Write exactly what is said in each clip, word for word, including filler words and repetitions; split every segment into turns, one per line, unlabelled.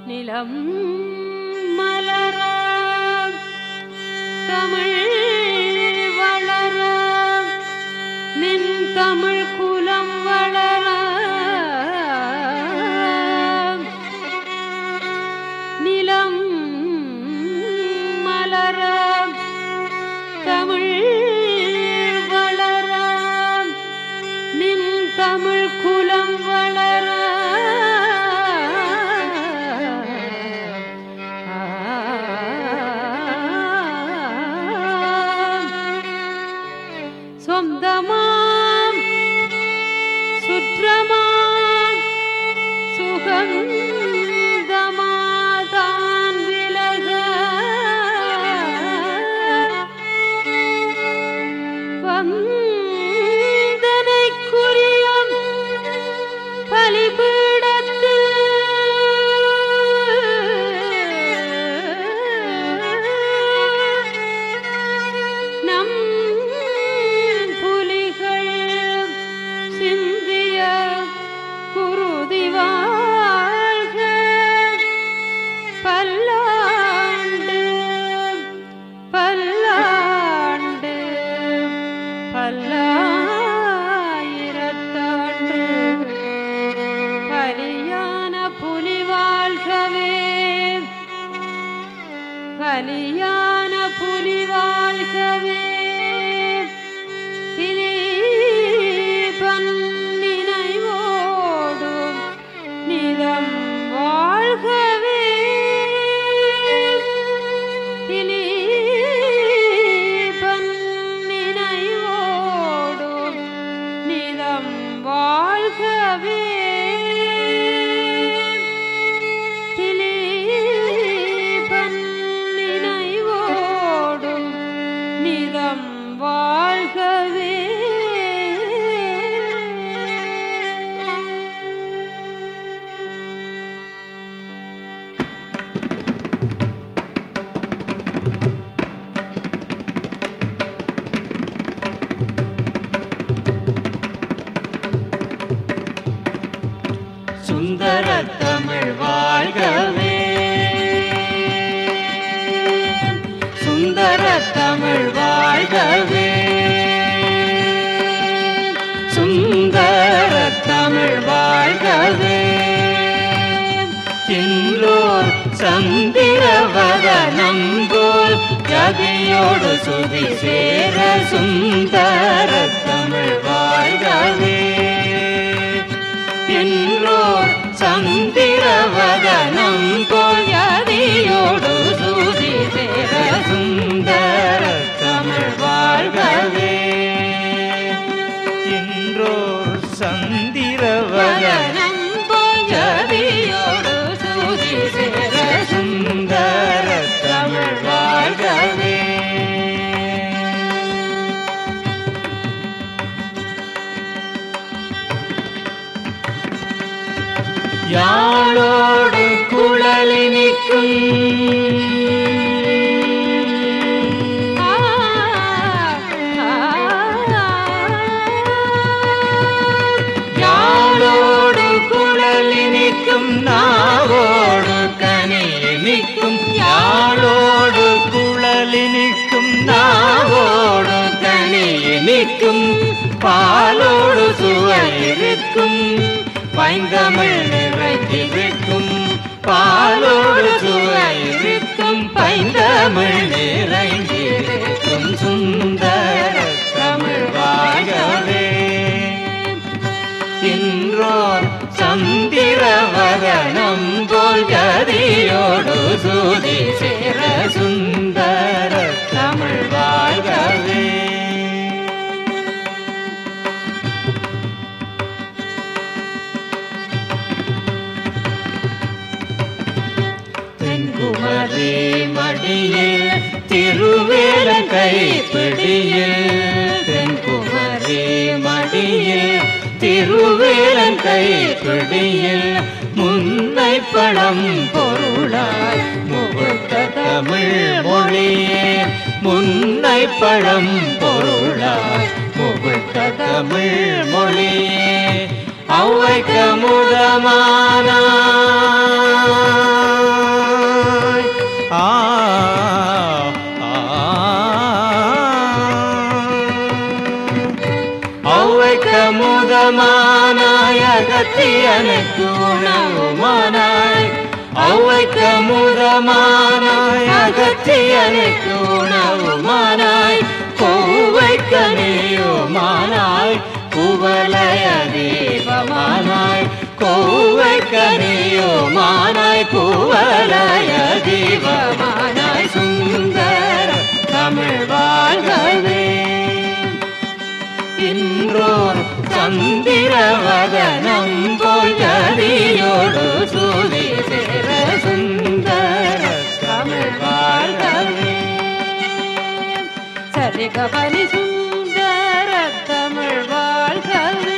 நிலம் மலர தமிழ் வளர நின் தமிழ் குலம் வளர நிலம் மலர தமிழ் வளர நின் தமிழ் குலம் வளர சொந்தமாம் சுற்றமாம் சுகந்தமாதான் விலக வந்தனைக்குரிய பலிபீடத்தில் நம் குருதி வாழ்க பல்லாண்டு பல்லாண்டு பல்லாயிரத்தாண்டு பலியான புலி வாழ்கவே பலியான புலி வாழ்கவே திலீபன் நிலம் வாழ்கவே திலீபன் நினைவோடும் நிலம் வாழ்கவே திலீபன் நினைவோடும் நிலம் வாழ்கவே.
சுந்தர தமிழ் வாழ்கவே சுந்தர தமிழ் வாழ்கவே சுந்தர தமிழ் வாழ்கவே சில்லோர் சந்திரவதனம் போல் ஜதியோடு சுதி சேர சுந்தர தமிழ் வாழ்கவே என்றோர் சந்திரவதனம் போல் ஜதியோடு சுதி சேர சுந்தர தமிழ் வாழ்கவே என்றோர் சந்திரவதனம் போல் ஜதியோடு சுதி சேர சுந்தர தமிழ் வாழ்கவே. யாழோடு குழலினிக்கும் யாழோடு குழலினிக்கும் நாவோடு கனியினிக்கும் யாழோடு குழலினிக்கும் நாவோடு கனியினிக்கும் பாலோடு சுவையிருக்கும் பைந்தமிழ் நிறைந்திருக்கும் பாலோடு சுவையிருக்கும் பைந்தமிழ் நிறைந்திருக்கும் சுந்தர தமிழ் வாழ்கவே இன்றோர் சந்திரவதனம் போல் ஜதியோடு சுதி சேர சுந்தர தமிழ் வாழ்கவே. தென்குமரி மடியில் திருவேலன் கைப்பிடியில் தென்குமரி மடியில் திருவேலன் கைப்பிடியில் முன்னை பழம் பொருளாய் முகத்த தமிழ் மொழியே முன்னை பழம் பொருளாய் முகத்த தமிழ் மொழியே அவ்வைக்க முதமானார் எனக்கு உணவுமானாய் அவ்வைக்கு முதமானாய் அகத்தியனுக்கு உணவுமானாய் கோவைக்கு நீயுமானாய் குவலய தீபமானாய் கோவைக்கு நீயுமானாய் குவலய தீபமானாய் சுந்தர தமிழ் வாழ்கவே இன்றோர் சந்திரவதனம் போல் ஜதியோடு சூதி சேர சுந்தர தமிழ் வாழ்கவே
சரிகபனி சுந்தர தமிழ் வாழ்கவே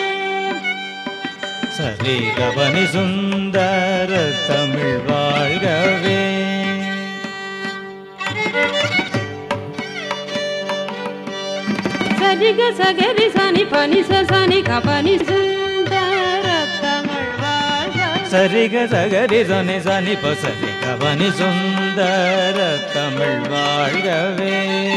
சரிகபனி சுந்தர தமிழ் வாழ்கவே
சரிக சகரி சனி பனி சனி கபனி சுந்தர தமிழ் வாழ்கவே
சரிக சகரி சனி சனி பசரி கபனி சுந்தர தமிழ் வாழ்கவே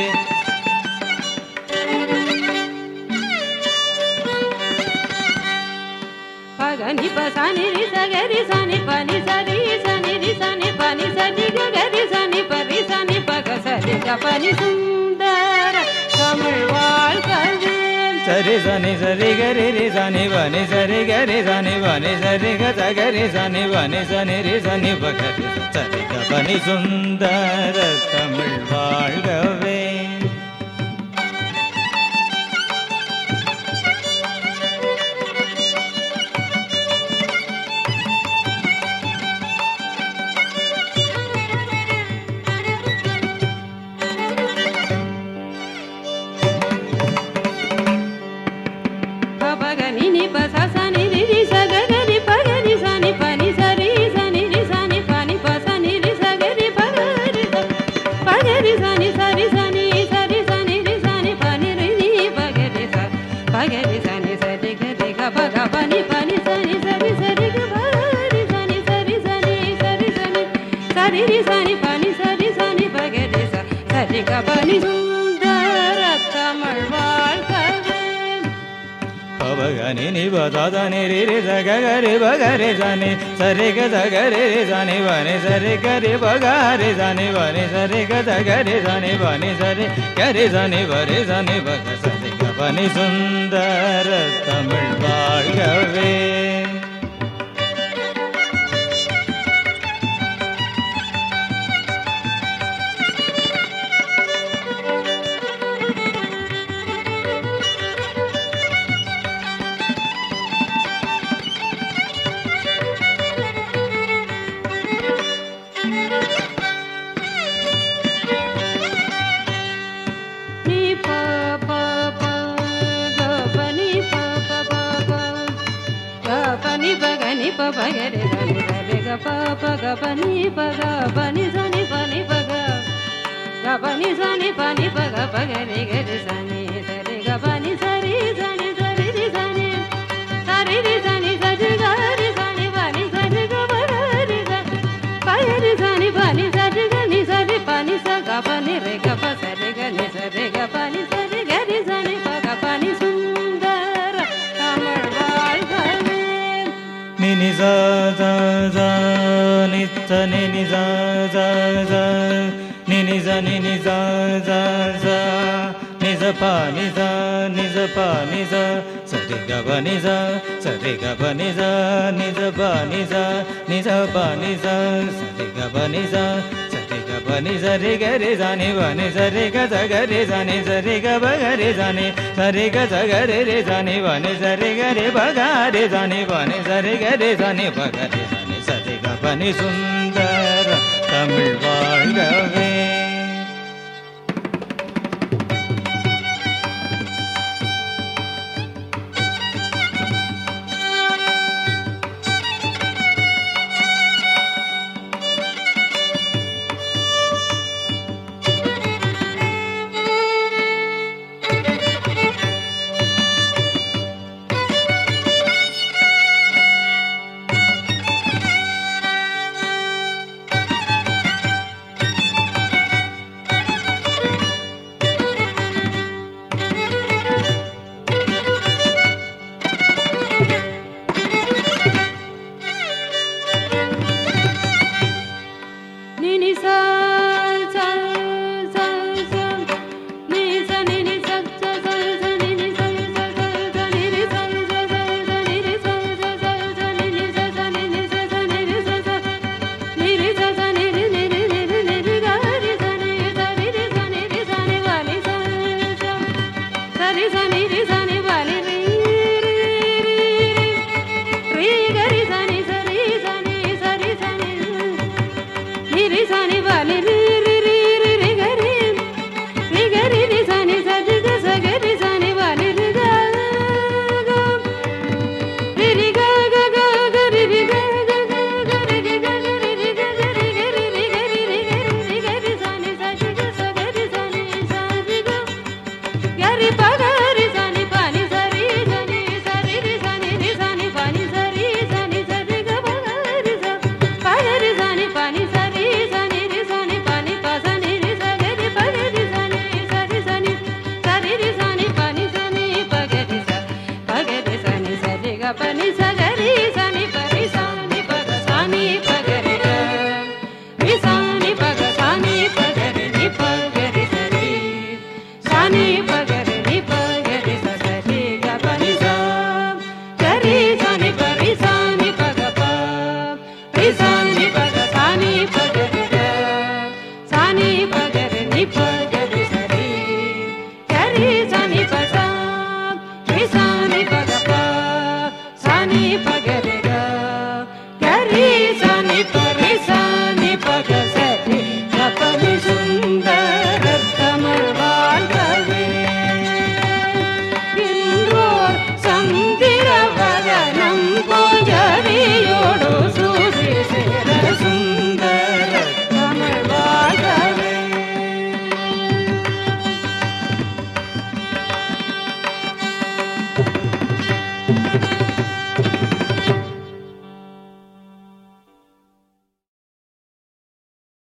பகனி பசனி ரி சகரி சனி பனி சரி சனி ரி சனி பனி சரி கரி சனி பரி சனி பக சரி கபனி சுந்தர தமிழ் வாழ்கவே
சரி சனி சரி கரி ரி சனி பனி சரி கரி சனி பனி சரி க சகரி சனி பனி சனி ரி சனி பகரி சரி கபனி சுந்தர தமிழ் வாழ்கவே
சரிகபனி சுந்தர தமிழ் வாழ்கவே
பவகனி நிபதாதனி ரி ரி சகரி பகரி சனி சரி க சகரி ரி சனி பனி சரி கரி பகரி சனி பனி சரி க சகரி சனி பனி சரி கரி சனி பரி சனி பக சரி கபனி சுந்தர தமிழ் வாழ்கவே
பகரி சனி சரி க ப ப க பனி ப க பனி சனி பனி ப க க பனி சனி பனி ப க பகரி கரி சனி சரி க பனி சரி சனி சரி ரி சனி சரி ரி சனி சரி கரி சனி பனி சரி க பகரி பகரி சனி பனி சரி கனி சரி பனி ச க பனி re க ப சரி கனி சரி க பனி சரி கரி சனி ப க பனி சுந்தர தமிழ் வாழ்கவே
நினி ச ச ச நித்த நினி ச ச ச நினி ச நினி ச ச ச நி ச ப நி ச நி ச ப நி ச சரி க ப நி ச சரி க ப நி ச நி ச ப நி ச நி ச ப நி ச சரி க ப நி ச சரி க ப நி சரி க ரி ச நி ப நி சரி க ச க ரி ச நி சரி க ப க ரி ச நி சரி க ச க ரி ரி ச நி ப நி சரி க ரி ப க ரி ச நி ப நி சரி க ரி ச நி ப க ரி ச நி சரி க ப நி சுந்தர தமிழ் வாழ்கவே